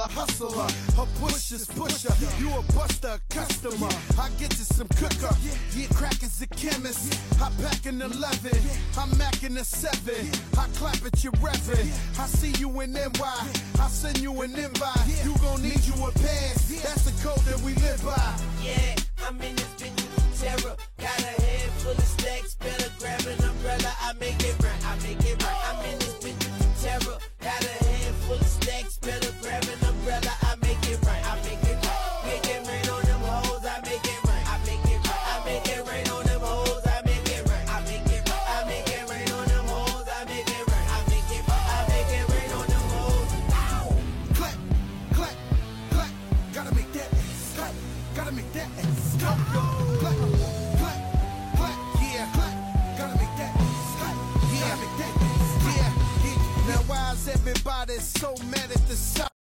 a hustler, a pusher's pusher. You a buster, customer. I get you some cooker. Yeah, crack is a chemist. I pack an 11. I'm macking a 7. I clap at your reverend. I see you in NY. I send you an invite. You gon' need you a pass. That's the code that we live by. Yeah, I'm in this bitch with terror. Got a head full of stacks. Better grab an umbrella. I make it right. I make it right. I'm in this bitch with terror. Got a head full of stacks. Better grab an umbrella. I make it right. I make it right. Make it rain on them hoes. I make it right. I make it right. I make it rain on them hoes. I make it right. I make it right. I make it rain on them hoes. I make it right. I make it right. I make it rain on them hoes. Clap, clap, clap. Gotta make that clap. Gotta make that clap. Clap, clap, clap. Yeah, clap. Gotta make that clap. Yeah, make that. Yeah, yeah. Now why is everybody so mad at the South?